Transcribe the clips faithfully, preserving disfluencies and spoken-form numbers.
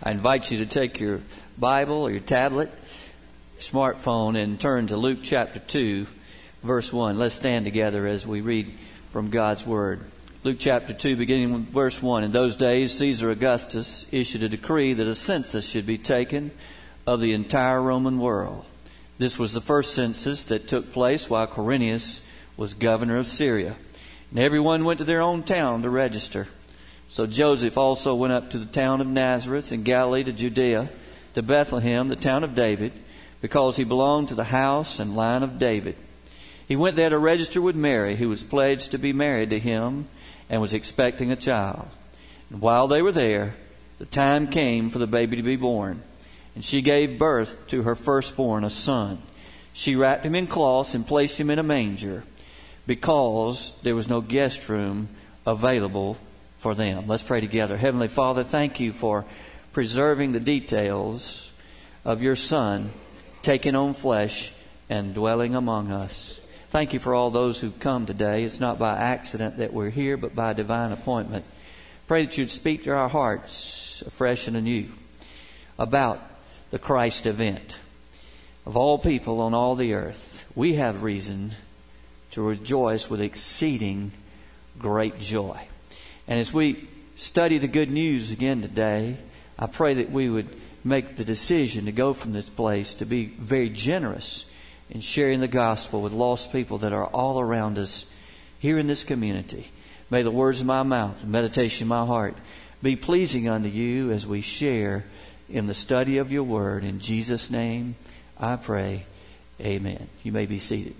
I invite you to take your Bible or your tablet, smartphone, and turn to Luke chapter two, verse one. Let's stand together as we read from God's Word. Luke chapter two, beginning with verse one. In those days, Caesar Augustus issued a decree that a census should be taken of the entire Roman world. This was the first census that took place while Quirinius was governor of Syria. And everyone went to their own town to register. So Joseph also went up to the town of Nazareth in Galilee to Judea, to Bethlehem, the town of David, because he belonged to the house and line of David. He went there to register with Mary, who was pledged to be married to him and was expecting a child. And while they were there, the time came for the baby to be born. And she gave birth to her firstborn, a son. She wrapped him in cloths and placed him in a manger, because there was no guest room available for them. Let's pray together. Heavenly Father, thank you for preserving the details of your Son taking on flesh and dwelling among us. Thank you for all those who've come today. It's not by accident that we're here, but by divine appointment. Pray that you'd speak to our hearts afresh and anew about the Christ event. Of all people on all the earth, we have reason to rejoice with exceeding great joy. And as we study the good news again today, I pray that we would make the decision to go from this place to be very generous in sharing the gospel with lost people that are all around us here in this community. May the words of my mouth and meditation of my heart be pleasing unto you as we share in the study of your word. In Jesus' name I pray. Amen. You may be seated.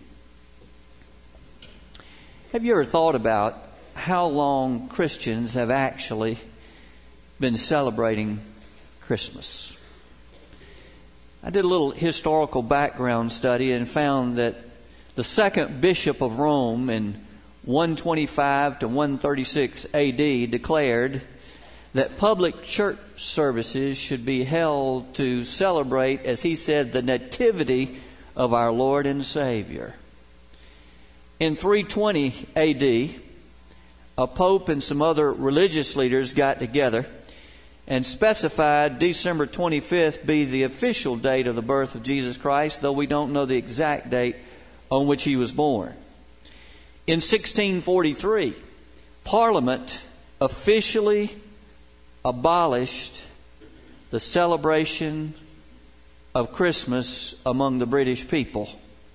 Have you ever thought about how long Christians have actually been celebrating Christmas? I did a little historical background study and found that the second bishop of Rome in one twenty-five to one thirty-six A D declared that public church services should be held to celebrate, as he said, the nativity of our Lord and Savior. In three twenty A D, a pope and some other religious leaders got together and specified December twenty-fifth be the official date of the birth of Jesus Christ, though we don't know the exact date on which he was born. In sixteen forty-three, Parliament officially abolished the celebration of Christmas among the British people.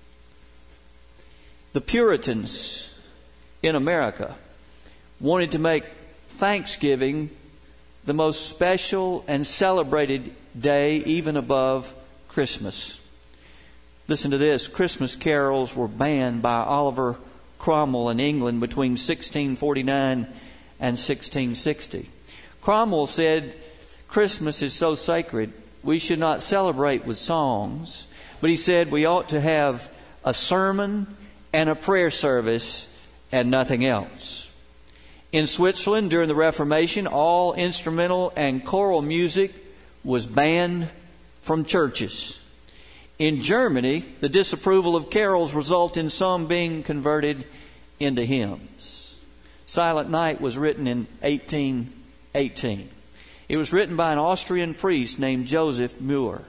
The Puritans in America wanted to make Thanksgiving the most special and celebrated day, even above Christmas. Listen to this. Christmas carols were banned by Oliver Cromwell in England between sixteen forty-nine and sixteen sixty. Cromwell said, Christmas is so sacred, we should not celebrate with songs. But he said we ought to have a sermon and a prayer service and nothing else. In Switzerland, during the Reformation, all instrumental and choral music was banned from churches. In Germany, the disapproval of carols resulted in some being converted into hymns. Silent Night was written in eighteen eighteen. It was written by an Austrian priest named Joseph Muir.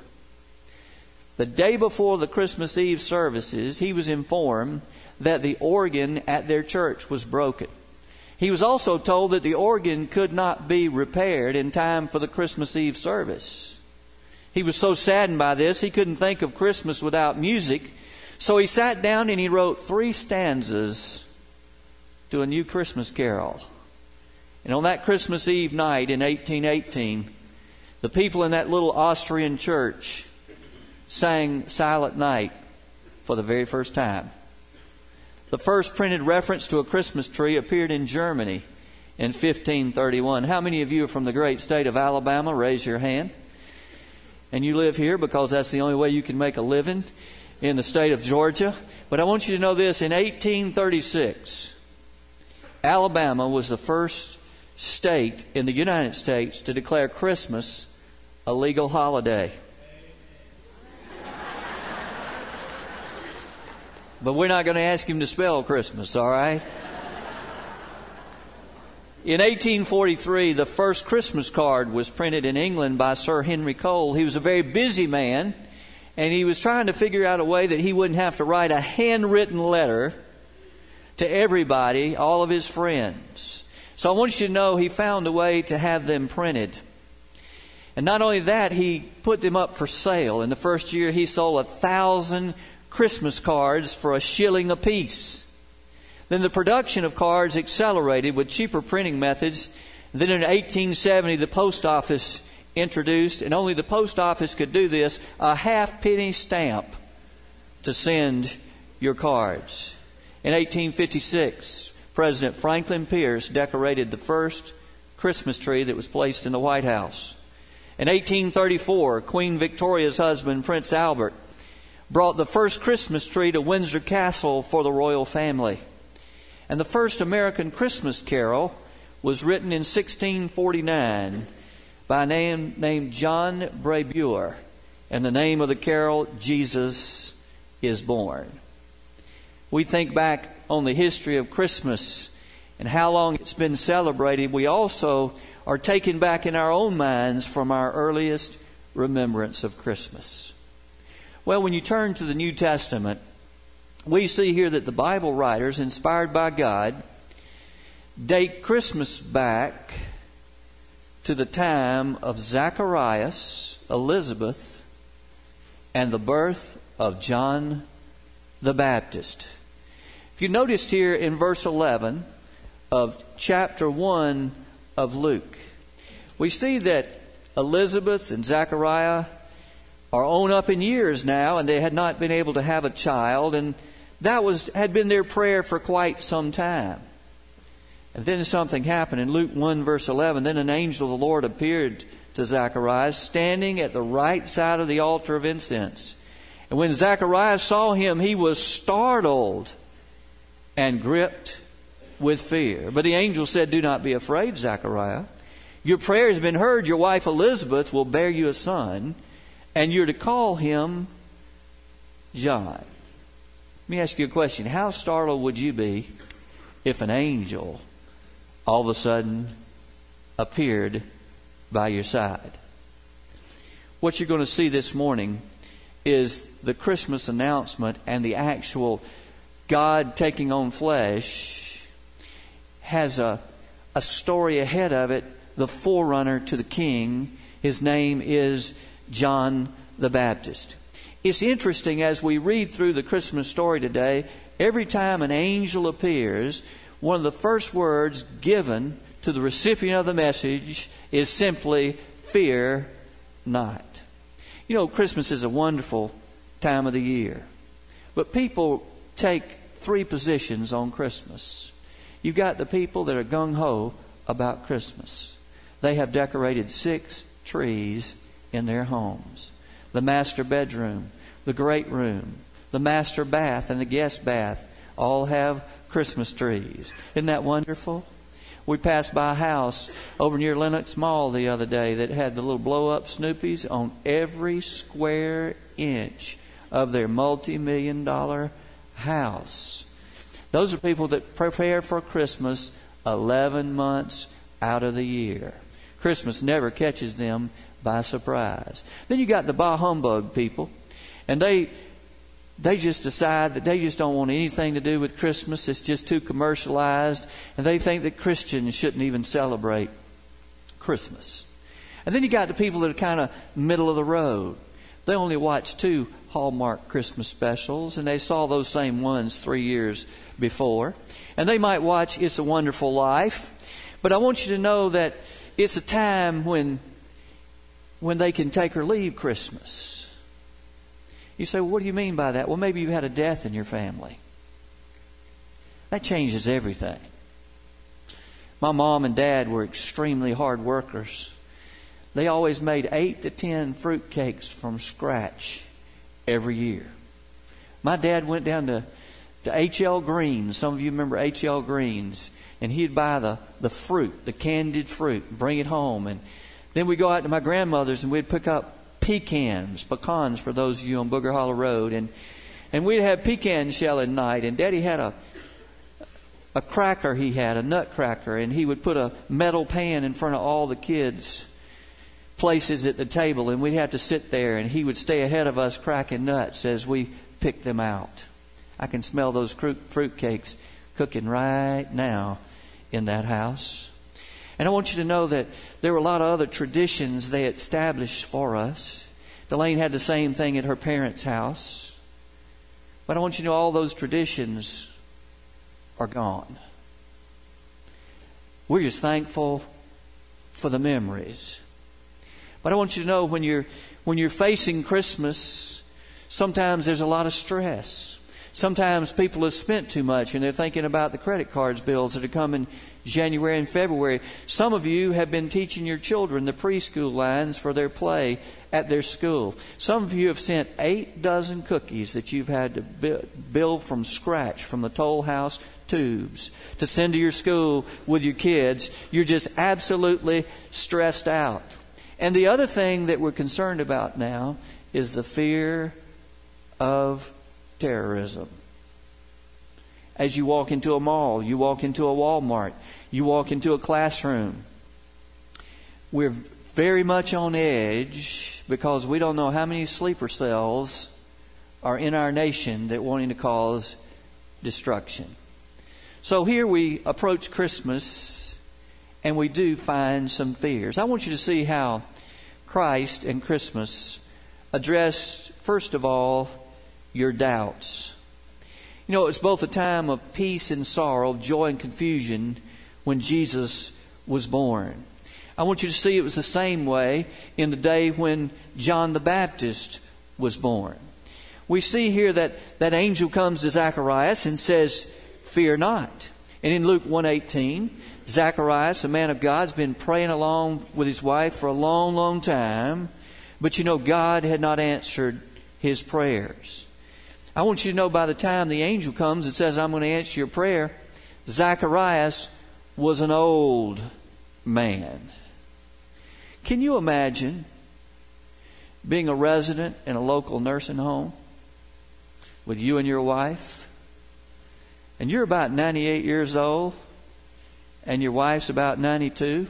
The day before the Christmas Eve services, he was informed that the organ at their church was broken. He was also told that the organ could not be repaired in time for the Christmas Eve service. He was so saddened by this, he couldn't think of Christmas without music. So he sat down and he wrote three stanzas to a new Christmas carol. And on that Christmas Eve night in eighteen eighteen, the people in that little Austrian church sang Silent Night for the very first time. The first printed reference to a Christmas tree appeared in Germany in fifteen thirty-one. How many of you are from the great state of Alabama? Raise your hand. And you live here because that's the only way you can make a living in the state of Georgia. But I want you to know this. In eighteen thirty-six, Alabama was the first state in the United States to declare Christmas a legal holiday. But we're not going to ask him to spell Christmas, all right? In eighteen forty-three, the first Christmas card was printed in England by Sir Henry Cole. He was a very busy man, and he was trying to figure out a way that he wouldn't have to write a handwritten letter to everybody, all of his friends. So I want you to know he found a way to have them printed. And not only that, he put them up for sale. In the first year, he sold a thousand Christmas cards for a shilling apiece. Then the production of cards accelerated with cheaper printing methods. Then in eighteen seventy, the post office introduced, and only the post office could do this, a half-penny stamp to send your cards. In eighteen fifty-six, President Franklin Pierce decorated the first Christmas tree that was placed in the White House. In eighteen thirty-four, Queen Victoria's husband, Prince Albert, brought the first Christmas tree to Windsor Castle for the royal family. And the first American Christmas carol was written in sixteen forty-nine by a man named John Braybuer. And the name of the carol, Jesus is Born. We think back on the history of Christmas and how long it's been celebrated. We also are taken back in our own minds from our earliest remembrance of Christmas. Well, when you turn to the New Testament, we see here that the Bible writers, inspired by God, date Christmas back to the time of Zacharias, Elizabeth, and the birth of John the Baptist. If you noticed here in verse eleven of chapter one of Luke, we see that Elizabeth and Zachariah are on up in years now, and they had not been able to have a child, and that was had been their prayer for quite some time. And then something happened in Luke one verse eleven. Then an angel of the Lord appeared to Zacharias, standing at the right side of the altar of incense. And when Zacharias saw him, he was startled and gripped with fear. But the angel said, "Do not be afraid, Zachariah. Your prayer has been heard. Your wife Elizabeth will bear you a son, and you're to call him John." Let me ask you a question. How startled would you be if an angel all of a sudden appeared by your side? What you're going to see this morning is the Christmas announcement, and the actual God taking on flesh has a, a story ahead of it, the forerunner to the King. His name is John the Baptist. It's interesting as we read through the Christmas story today, every time an angel appears, one of the first words given to the recipient of the message is simply, "Fear not." You know, Christmas is a wonderful time of the year. But people take three positions on Christmas. You've got the people that are gung-ho about Christmas. They have decorated six trees in their homes. The master bedroom, the great room, the master bath, and the guest bath all have Christmas trees. Isn't that wonderful? We passed by a house over near Lenox Mall the other day that had the little blow-up Snoopies on every square inch of their multi-million dollar house. Those are people that prepare for Christmas eleven months out of the year. Christmas never catches them by surprise. Then you got the bah humbug people, and they they just decide that they just don't want anything to do with Christmas. It's just too commercialized, and they think that Christians shouldn't even celebrate Christmas. And then you got the people that are kind of middle of the road. They only watch two Hallmark Christmas specials, and they saw those same ones three years before. And they might watch It's a Wonderful Life. But I want you to know that it's a time when when they can take or leave Christmas. You say, well, what do you mean by that? Well, maybe you've had a death in your family. That changes everything. My mom and dad were extremely hard workers. They always made eight to ten fruit cakes from scratch every year. My dad went down to, to H L Greens. Some of you remember H L Greens. And he'd buy the, the fruit, the candied fruit, and bring it home. And then we'd go out to my grandmother's and we'd pick up pecans, pecans for those of you on Booger Hollow Road. And, and we'd have pecan shell at night. And Daddy had a a cracker he had, a nutcracker, and he would put a metal pan in front of all the kids' places at the table, and we'd have to sit there, and he would stay ahead of us cracking nuts as we picked them out. I can smell those fruit cakes cooking right now in that house. And I want you to know that there were a lot of other traditions they established for us. Delane had the same thing at her parents' house. But I want you to know all those traditions are gone. We're just thankful for the memories. But I want you to know when you're when you're facing Christmas, sometimes there's a lot of stress. Sometimes people have spent too much and they're thinking about the credit cards bills that are coming January and February. Some of you have been teaching your children the preschool lines for their play at their school. Some of you have sent eight dozen cookies that you've had to build from scratch from the Toll House tubes to send to your school with your kids. You're just absolutely stressed out. And the other thing that we're concerned about now is the fear of terrorism. As you walk into a mall, you walk into a Walmart, you walk into a classroom, we're very much on edge because we don't know how many sleeper cells are in our nation that wanting to cause destruction. So here we approach Christmas and we do find some fears. I want you to see how Christ and Christmas addressed, first of all, your doubts. You know, it was both a time of peace and sorrow, joy and confusion when Jesus was born. I want you to see it was the same way in the day when John the Baptist was born. We see here that that angel comes to Zacharias and says, "Fear not." And in Luke one eighteen, Zacharias, a man of God, has been praying along with his wife for a long, long time. But you know, God had not answered his prayers. I want you to know by the time the angel comes and says, "I'm going to answer your prayer," Zacharias was an old man. Can you imagine being a resident in a local nursing home with you and your wife? And you're about ninety-eight years old and your wife's about ninety-two.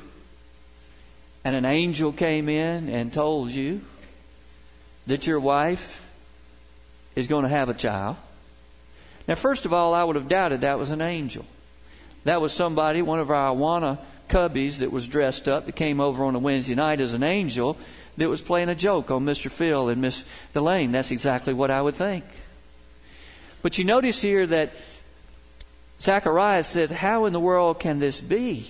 And an angel came in and told you that your wife is going to have a child. Now, first of all, I would have doubted that was an angel. That was somebody, one of our Awana cubbies that was dressed up, that came over on a Wednesday night as an angel that was playing a joke on Mister Phil and Miss Delane. That's exactly what I would think. But you notice here that Zacharias said, "How in the world can this be?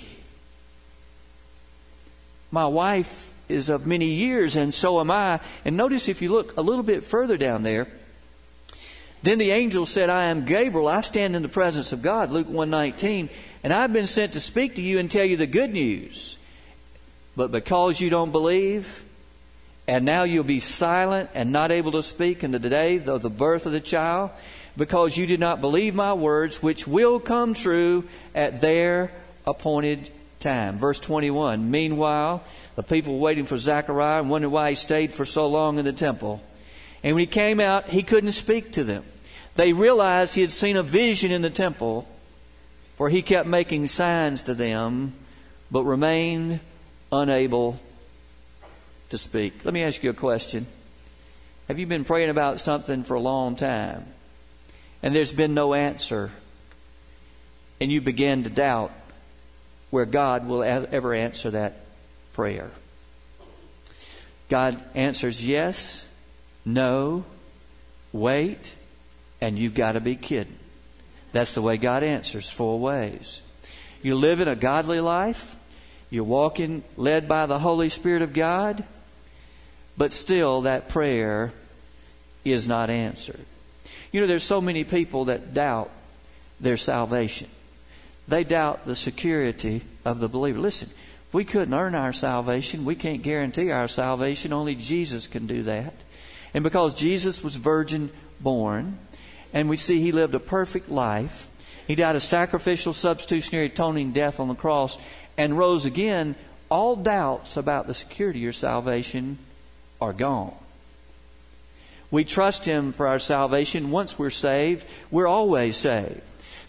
My wife is of many years and so am I." And notice if you look a little bit further down there, then the angel said, "I am Gabriel. I stand in the presence of God," Luke one nineteen, "and I've been sent to speak to you and tell you the good news. But because you don't believe, and now you'll be silent and not able to speak in the day of the birth of the child, because you did not believe my words, which will come true at their appointed time." Verse twenty-one, "Meanwhile, the people were waiting for Zechariah and wondered why he stayed for so long in the temple. And when he came out, he couldn't speak to them. They realized he had seen a vision in the temple, for he kept making signs to them, but remained unable to speak." Let me ask you a question. Have you been praying about something for a long time, and there's been no answer, and you begin to doubt where God will ever answer that prayer? God answers yes, no, wait, and you've got to be kidding. That's the way God answers, four ways. You live in a godly life. You're walking led by the Holy Spirit of God. But still that prayer is not answered. You know, there's so many people that doubt their salvation. They doubt the security of the believer. Listen, we couldn't earn our salvation. We can't guarantee our salvation. Only Jesus can do that. And because Jesus was virgin born, and we see he lived a perfect life, he died a sacrificial, substitutionary, atoning death on the cross, and rose again, all doubts about the security of your salvation are gone. We trust him for our salvation. Once we're saved, we're always saved.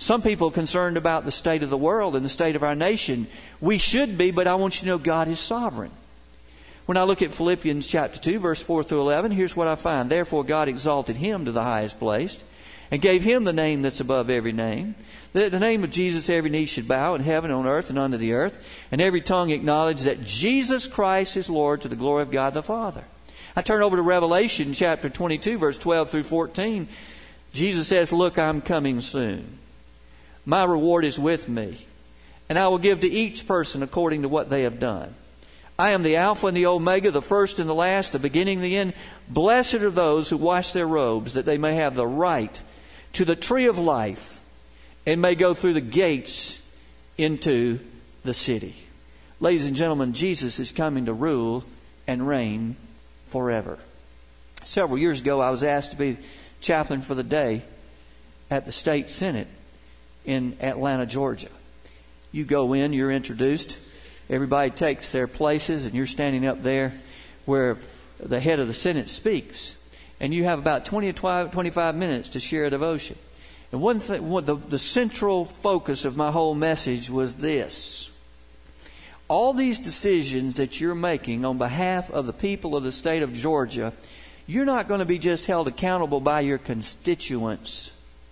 Some people are concerned about the state of the world and the state of our nation. We should be, but I want you to know God is sovereign. When I look at Philippians chapter two, verse four through eleven, here's what I find. Therefore God exalted him to the highest place and gave him the name that's above every name. That at the name of Jesus every knee should bow in heaven, on earth, and under the earth, and every tongue acknowledge that Jesus Christ is Lord, to the glory of God the Father. I turn over to Revelation chapter twenty-two, verse twelve through fourteen. Jesus says, look, I'm coming soon. My reward is with me, and I will give to each person according to what they have done. I am the Alpha and the Omega, the first and the last, the beginning and the end. Blessed are those who wash their robes, that they may have the right to the tree of life, and may go through the gates into the city. Ladies and gentlemen, Jesus is coming to rule and reign forever. Several years ago, I was asked to be chaplain for the day at the State Senate in Atlanta, Georgia. You go in, you're introduced, everybody takes their places, and you're standing up there where the head of the Senate speaks. And you have about twenty or twenty-five minutes to share a devotion. And one thing, one, the, the central focus of my whole message was this. All these decisions that you're making on behalf of the people of the state of Georgia, you're not going to be just held accountable by your constituents.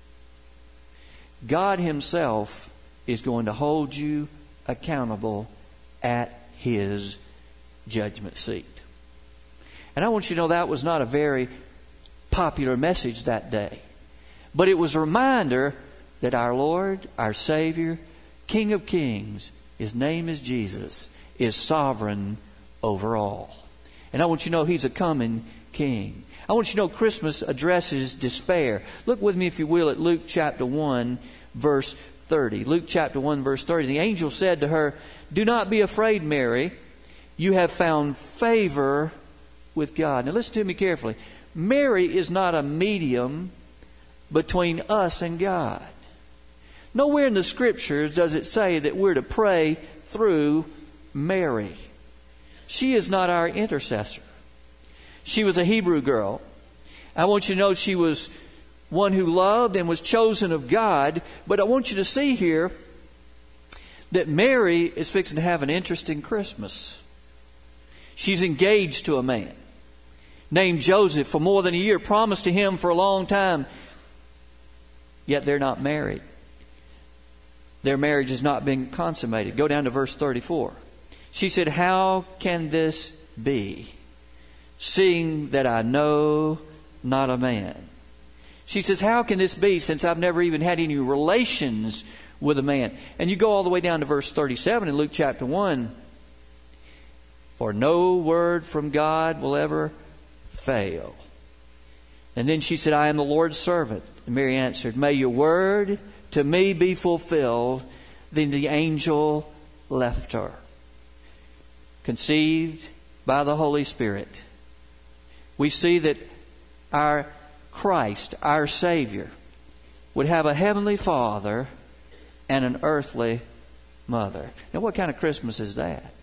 God Himself is going to hold you accountable at His judgment seat. And I want you to know that was not a very popular message that day. But it was a reminder that our Lord, our Savior, King of Kings, His name is Jesus, is sovereign over all. And I want you to know He's a coming King. I want you to know Christmas addresses despair. Look with me, if you will, at Luke chapter one, verse thirty. Luke chapter one, verse thirty. The angel said to her, do not be afraid, Mary. You have found favor with God. Now listen to me carefully. Mary is not a medium between us and God. Nowhere in the Scriptures does it say that we're to pray through Mary. She is not our intercessor. She was a Hebrew girl. I want you to know she was one who loved and was chosen of God. But I want you to see here that Mary is fixing to have an interesting Christmas. She's engaged to a man named Joseph for more than a year, promised to him for a long time. Yet they're not married. Their marriage has not been consummated. Go down to verse thirty-four. She said, how can this be, seeing that I know not a man? She says, how can this be, since I've never even had any relations with a man? And you go all the way down to verse thirty-seven in Luke chapter one. For no word from God will ever fail. And then she said, I am the Lord's servant. And Mary answered, may your word to me be fulfilled. Then the angel left her. Conceived by the Holy Spirit. We see that our Christ, our Savior, would have a heavenly Father and an earthly mother. Now what kind of Christmas is that?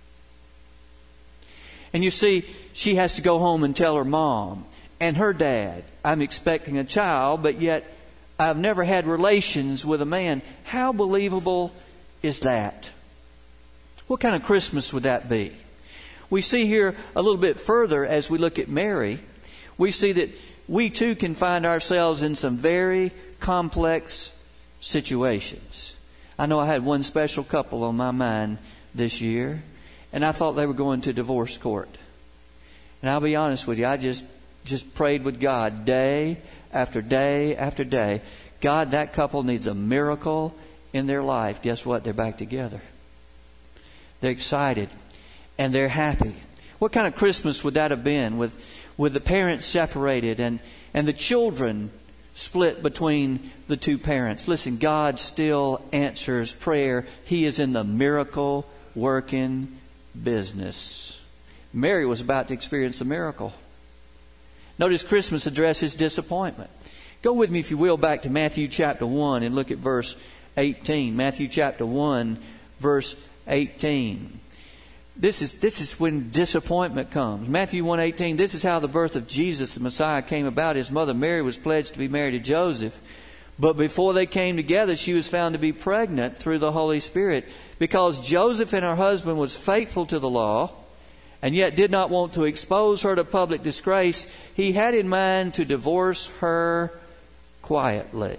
And you see, she has to go home and tell her mom and her dad, I'm expecting a child, but yet I've never had relations with a man. How believable is that? What kind of Christmas would that be? We see here a little bit further as we look at Mary, we see that we too can find ourselves in some very complex situations. I know I had one special couple on my mind this year, and I thought they were going to divorce court. And I'll be honest with you, I just just prayed with God day after day after day. God, that couple needs a miracle in their life. Guess what? They're back together. They're excited and they're happy. What kind of Christmas would that have been with, with the parents separated and, and the children split between the two parents? Listen, God still answers prayer. He is in the miracle working business. Mary was about to experience a miracle. Notice Christmas addresses disappointment. Go with me, if you will, back to Matthew chapter one and look at verse eighteen. Matthew chapter one, verse eighteen. This is this is when disappointment comes. Matthew one eighteen. This is how the birth of Jesus, the Messiah, came about. His mother Mary was pledged to be married to Joseph, But before they came together, she was found to be pregnant through the Holy Spirit. Because Joseph and her husband was faithful to the law, and yet did not want to expose her to public disgrace, he had in mind to divorce her quietly.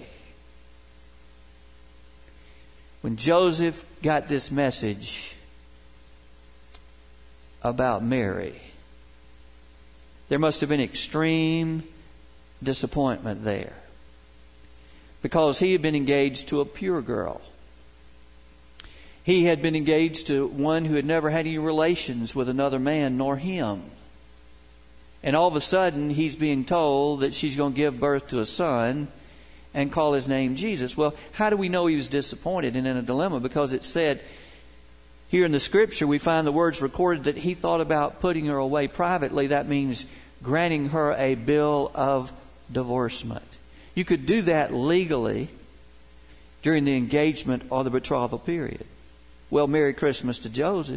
When Joseph got this message about Mary, there must have been extreme disappointment there, because he had been engaged to a pure girl. He had been engaged to one who had never had any relations with another man nor him. And all of a sudden, he's being told that she's going to give birth to a son and call his name Jesus. Well, how do we know he was disappointed and in a dilemma? Because it said here in the Scripture, we find the words recorded that he thought about putting her away privately. That means granting her a bill of divorcement. You could do that legally during the engagement or the betrothal period. Well, Merry Christmas to Joseph.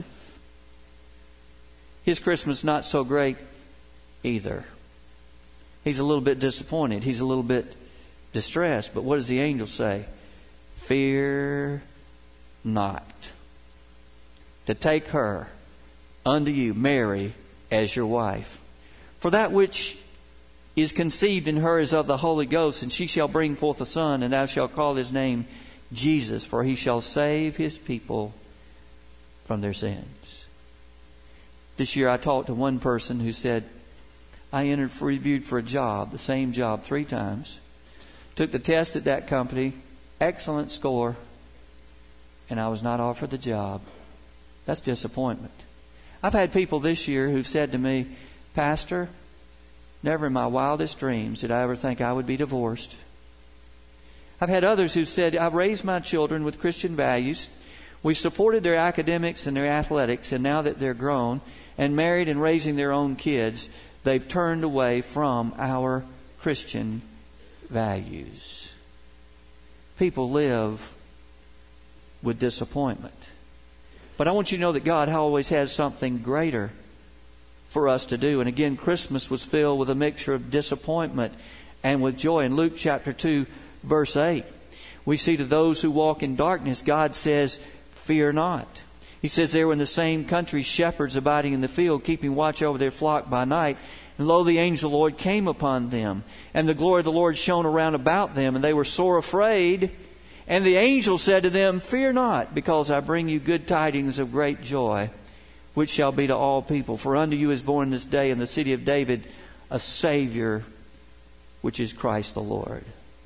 His Christmas not so great either. He's a little bit disappointed. He's a little bit distressed. But what does the angel say? Fear not to take her unto you, Mary, as your wife. For that which is conceived in her is of the Holy Ghost, and she shall bring forth a son, and thou shalt call his name Jesus, for he shall save his people from their sins. This year I talked to one person who said, I entered for reviewed for a job, the same job three times. Took the test at that company, excellent score, and I was not offered the job. That's disappointment. I've had people this year who've said to me, Pastor, never in my wildest dreams did I ever think I would be divorced. I've had others who said, I've raised my children with Christian values. We supported their academics and their athletics, and now that they're grown and married and raising their own kids, they've turned away from our Christian values. People live with disappointment. But I want you to know that God always has something greater for us to do. And again, Christmas was filled with a mixture of disappointment and with joy. In Luke chapter two, verse eight, we see to those who walk in darkness, God says, fear not. He says there, in the same country, shepherds abiding in the field, keeping watch over their flock by night. And lo, the angel of the Lord came upon them, and the glory of the Lord shone around about them, and they were sore afraid. And the angel said to them, fear not, because I bring you good tidings of great joy, which shall be to all people. For unto you is born this day in the city of David a Savior, which is Christ the Lord.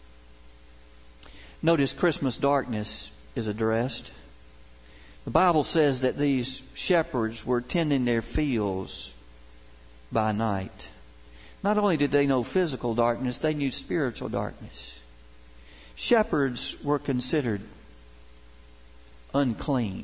Notice Christmas darkness is addressed. The Bible says that these shepherds were tending their fields by night. Not only did they know physical darkness, they knew spiritual darkness. Shepherds were considered unclean.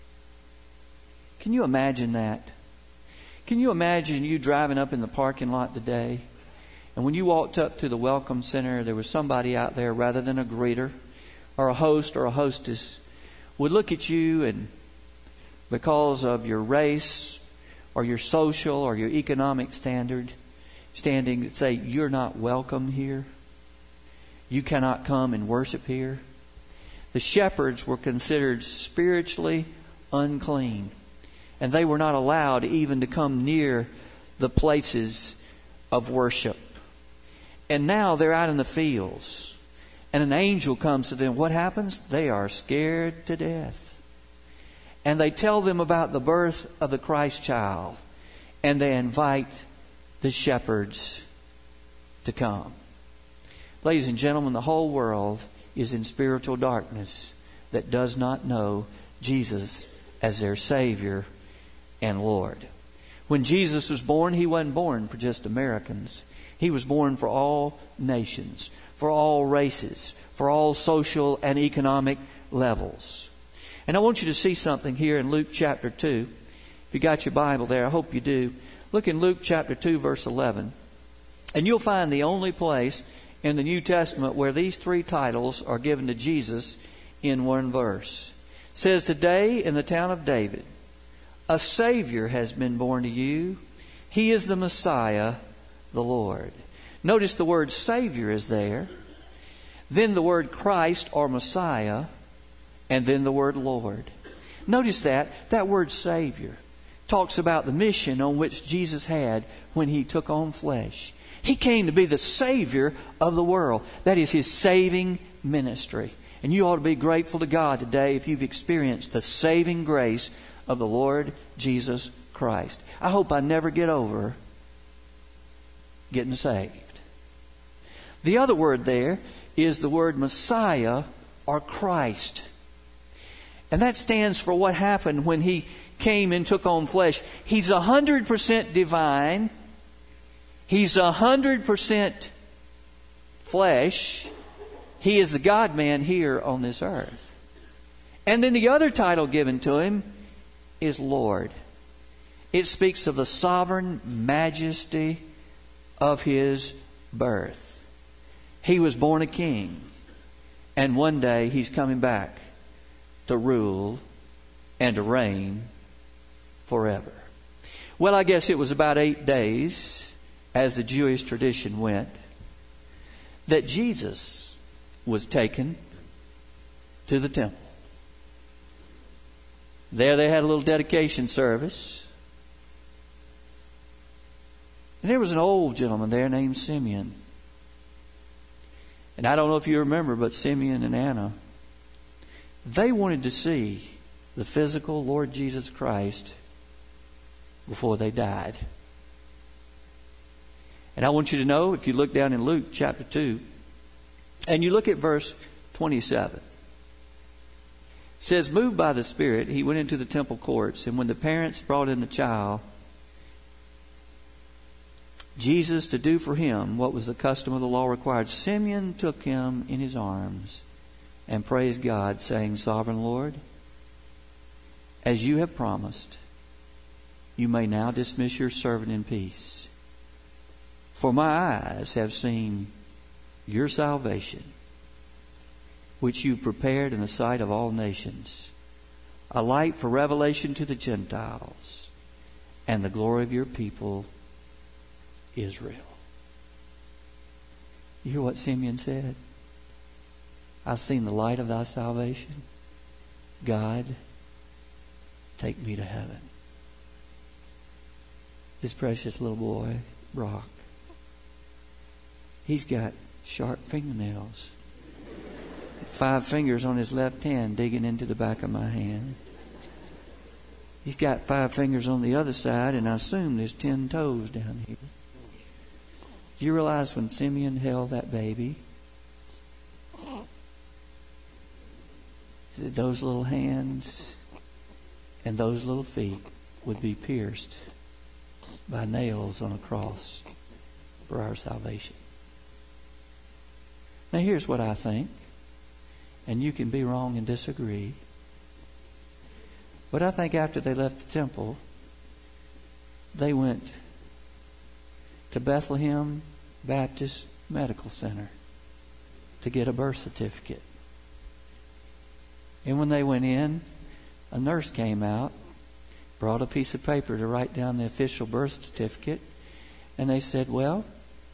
Can you imagine that? Can you imagine you driving up in the parking lot today, and when you walked up to the Welcome Center, there was somebody out there, rather than a greeter or a host or a hostess, would look at you, and because of your race or your social or your economic standard standing, say, you're not welcome here. You cannot come and worship here. The shepherds were considered spiritually unclean, and they were not allowed even to come near the places of worship. And now they're out in the fields, and an angel comes to them. What happens? They are scared to death. And they tell them about the birth of the Christ child, and they invite the shepherds to come. Ladies and gentlemen, the whole world is in spiritual darkness that does not know Jesus as their Savior and Lord. When Jesus was born, He wasn't born for just Americans. He was born for all nations, for all races, for all social and economic levels. And I want you to see something here in Luke chapter two. If you got your Bible there, I hope you do. Look in Luke chapter two, verse eleven. And you'll find the only place in the New Testament where these three titles are given to Jesus in one verse. It says, today in the town of David, a Savior has been born to you. He is the Messiah, the Lord. Notice the word Savior is there. then the word Christ or Messiah, and then the word Lord. Notice that. That word Savior talks about the mission on which Jesus had when He took on flesh. He came to be the Savior of the world. That is His saving ministry. And you ought to be grateful to God today if you've experienced the saving grace of the Lord Jesus Christ. I hope I never get over getting saved. The other word there is the word Messiah or Christ. And that stands for what happened when He came and took on flesh. He's a hundred percent divine. He's a hundred percent flesh. He is the God-man here on this earth. And then the other title given to Him is Lord. It speaks of the sovereign majesty of His birth. He was born a king. And one day He's coming back to rule and to reign forever. Well, I guess it was about eight days, as the Jewish tradition went, that Jesus was taken to the temple. There they had a little dedication service. And there was an old gentleman there named Simeon. And I don't know if you remember, but Simeon and Anna, they wanted to see the physical Lord Jesus Christ before they died. And I want you to know, if you look down in Luke chapter two, and you look at verse twenty-seven, it says, moved by the Spirit, He went into the temple courts, and when the parents brought in the child, Jesus, to do for Him what was the custom of the law required, Simeon took Him in his arms and praised God, saying, Sovereign Lord, as You have promised, You may now dismiss Your servant in peace. For my eyes have seen Your salvation, which You've prepared in the sight of all nations, a light for revelation to the Gentiles, and the glory of Your people, Israel. You hear what Simeon said? I've seen the light of Thy salvation. God, take me to heaven. This precious little boy, Brock, he's got sharp fingernails. Five fingers on his left hand digging into the back of my hand. He's got five fingers on the other side, and I assume there's ten toes down here. Do you realize when Simeon held that baby, that those little hands and those little feet would be pierced by nails on a cross for our salvation? Now here's what I think, and you can be wrong and disagree, but I think after they left the temple, they went to Bethlehem Baptist Medical Center to get a birth certificate. And when they went in, a nurse came out, brought a piece of paper to write down the official birth certificate, and they said, well,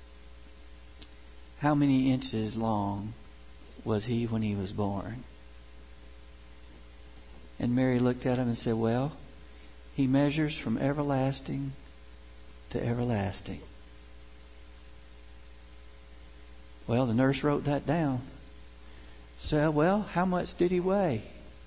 how many inches long was he when he was born? And Mary looked at him and said, well, he measures from everlasting to everlasting. Well, the nurse wrote that down. Said, well, how much did he weigh?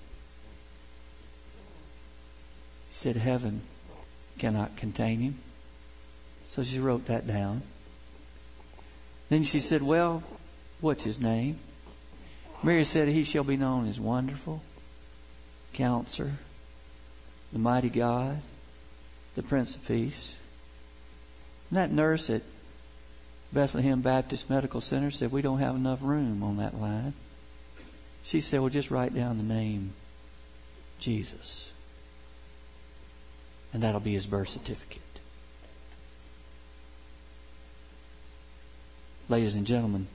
He said, heaven cannot contain him. So she wrote that down. Then she said, well, what's his name? Mary said, he shall be known as Wonderful, Counselor, the Mighty God, the Prince of Peace. And that nurse at Bethlehem Baptist Medical Center said, we don't have enough room on that line. She said, well, just write down the name Jesus, and that'll be his birth certificate. Ladies and gentlemen,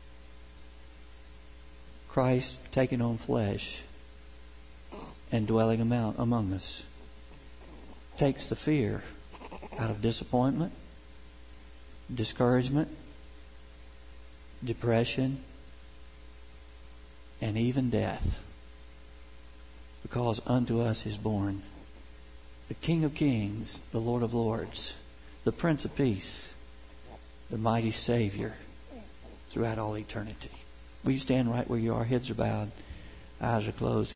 Christ taking on flesh and dwelling among, among us takes the fear out of disappointment, discouragement, depression, and even death. Because unto us is born the King of Kings, the Lord of Lords, the Prince of Peace, the mighty Savior throughout all eternity. Will you stand right where you are? Heads are bowed, eyes are closed.